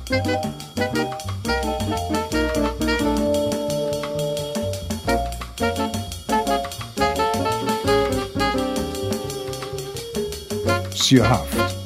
سی و هفت.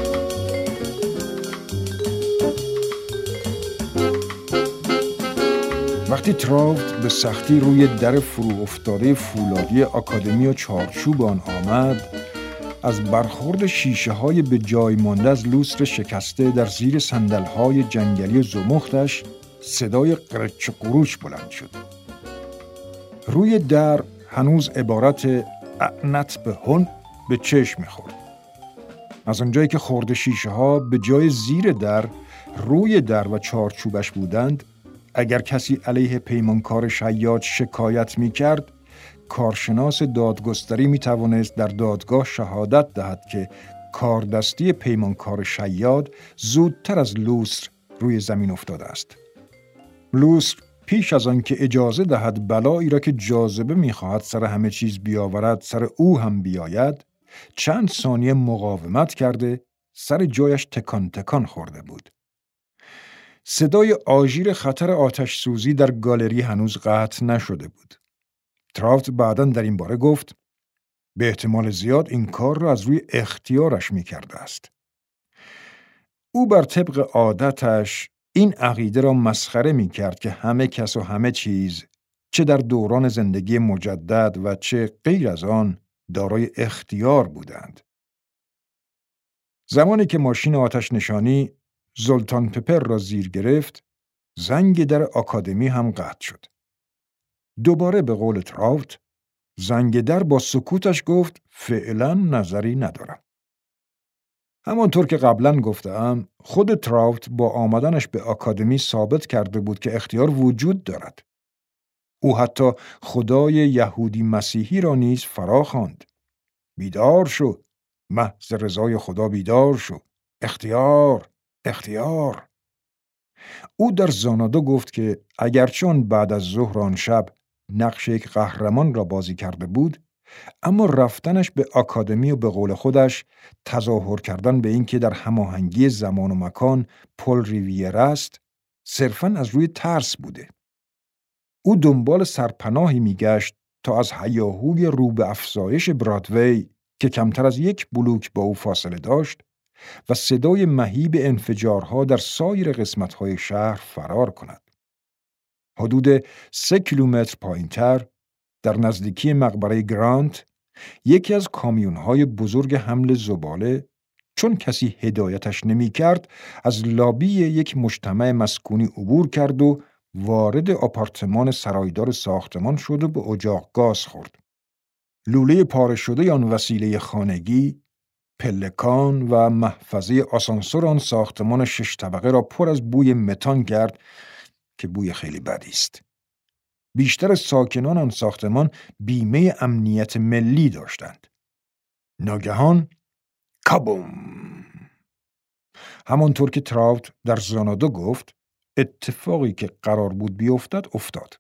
وقتی تراوت به سختی روی در فرو افتاده فولادی آکادمی و چارچوب آن آمد، از برخورد شیشه های به جای مانده از لوستر شکسته در زیر صندل های جنگلی زمختش صدای قرچ قروچ بلند شد. روی در هنوز عبارت اعنت به هن به چشم می‌خورد. از آنجایی که خورد شیشه ها به جای زیر در روی در و چارچوبش بودند، اگر کسی علیه پیمانکار شیاد شکایت می‌کرد، کارشناس دادگستری می‌توانست در دادگاه شهادت دهد که کاردستی پیمانکار شیاد زودتر از لوستر روی زمین افتاده است. لوستر پیش از آن که اجازه دهد بلایی را که جاذبه می‌خواهد سر همه چیز بیاورد سر او هم بیاید، چند ثانیه مقاومت کرده سر جایش تکان تکان خورده بود. صدای آژیر خطر آتش سوزی در گالری هنوز قطع نشده بود. تراوت بعداً در این باره گفت به احتمال زیاد این کار را از روی اختیارش می کرده است. او بر طبق عادتش این عقیده را مسخره می کرد که همه کس و همه چیز، چه در دوران زندگی مجدد و چه غیر از آن، دارای اختیار بودند. زمانی که ماشین آتش نشانی زولتان پپر را زیر گرفت، زنگ در آکادمی هم قطع شد. دوباره به قول تراوت، زنگ در با سکوتش گفت فعلا نظری ندارم. همانطور که قبلا گفتم، خود تراوت با آمدنش به آکادمی ثابت کرده بود که اختیار وجود دارد. او حتی خدای یهودی مسیحی را نیز فرا خواند. بیدار شو، محض رضای خدا بیدار شو، اختیار، اختیار. او در زانادو گفت که اگرچه بعد از ظهر آن شب نقش یک قهرمان را بازی کرده بود، اما رفتنش به آکادمی و به قول خودش تظاهر کردن به این که در هماهنگی زمان و مکان پل ریویر است، صرفاً از روی ترس بوده. او دنبال سرپناهی میگشت تا از هیاهوی رو به افزایش برادوی که کمتر از 1 بلوک با او فاصله داشت و صدای مهیب انفجارها در سایر قسمت‌های شهر فرار کند. حدود 3 کیلومتر پایین‌تر، در نزدیکی مقبره گرانت، یکی از کامیون‌های بزرگ حمل زباله، چون کسی هدایتش نمی‌کرد، از لابی یک مجتمع مسکونی عبور کرد و وارد آپارتمان سرایدار ساختمان شد و به اجاق گاز خورد. لوله پاره شده آن وسیله خانگی، پلکان و محفظه آسانسور آن ساختمان 6 طبقه را پر از بوی متان کرد که بوی خیلی بدی است. بیشتر ساکنان آن ساختمان بیمه امنیت ملی داشتند. ناگهان کابوم! همانطور که تراوت در زانادو گفت، اتفاقی که قرار بود بیفتد افتاد.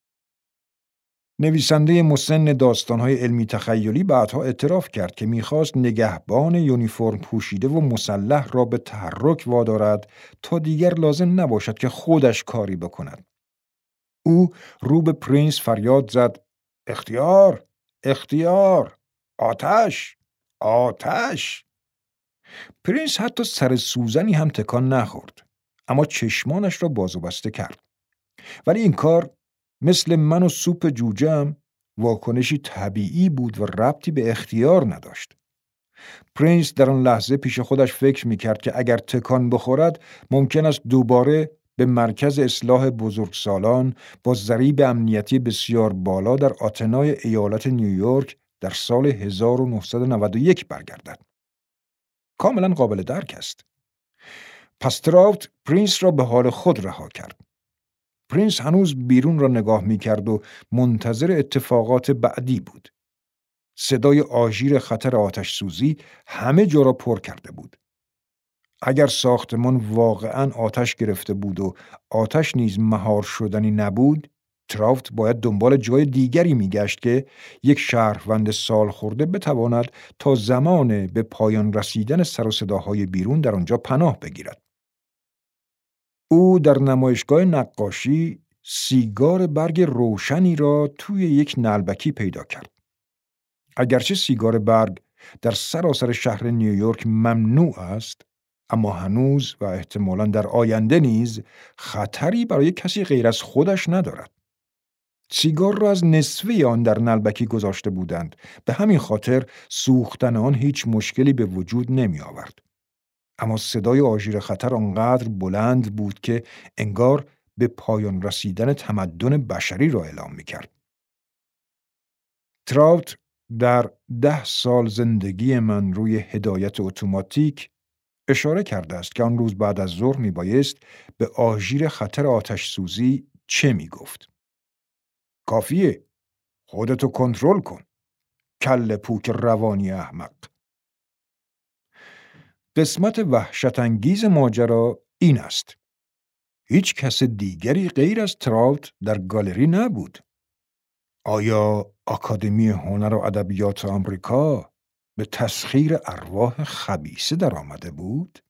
نویسنده مسن داستان‌های علمی تخیلی بعدها اعتراف کرد که می‌خواست نگهبان یونیفرم پوشیده و مسلح را به تحرک وادارد تا دیگر لازم نباشد که خودش کاری بکند. او رو به پرینس فریاد زد اختیار، اختیار، آتش، آتش. پرینس حتی سر سوزنی هم تکان نخورد، اما چشمانش را باز و بسته کرد. ولی این کار مثل من و سوپ جوجه‌ام واکنشی طبیعی بود و ربطی به اختیار نداشت. پرینس در آن لحظه پیش خودش فکر می‌کرد که اگر تکان بخورد ممکن است دوباره به مرکز اصلاح بزرگسالان با ضریب امنیتی بسیار بالا در آتنای ایالت نیویورک در سال 1991 برگردد. کاملا قابل درک است. پس تراوت پرینس را به حال خود رها کرد. پرینس هنوز بیرون را نگاه می‌کرد و منتظر اتفاقات بعدی بود. صدای آژیر خطر آتش سوزی همه جا را پر کرده بود. اگر ساختمان واقعاً آتش گرفته بود و آتش نیز مهار شدنی نبود، تراوت باید دنبال جای دیگری میگشت که یک شهروند سال خورده بتواند تا زمان به پایان رسیدن سر و صداهای بیرون در آنجا پناه بگیرد. او در نمایشگاه نقاشی سیگار برگ روشنی را توی یک نعلبکی پیدا کرد. اگرچه سیگار برگ در سراسر شهر نیویورک ممنوع است، اما هنوز و احتمالاً در آینده نیز خطری برای کسی غیر از خودش ندارد. سیگار را از نصفه آن در نعلبکی گذاشته بودند، به همین خاطر سوختن آن هیچ مشکلی به وجود نمی آورد. اما صدای آژیر خطر آنقدر بلند بود که انگار به پایان رسیدن تمدن بشری را اعلام می کرد. تراوت در 10 سال زندگی من روی هدایت اتوماتیک اشاره کرده است که آن روز بعد از ظهر می بایست به آژیر خطر آتش سوزی چه می گفت. کافیه، خودتو کنترل کن، کله پوک روانی احمق. قسمت وحشت انگیز ماجرا این است: هیچ کس دیگری غیر از تراوت در گالری نبود. آیا آکادمی هنر و ادبیات آمریکا به تسخیر ارواح خبیثه در آمده بود؟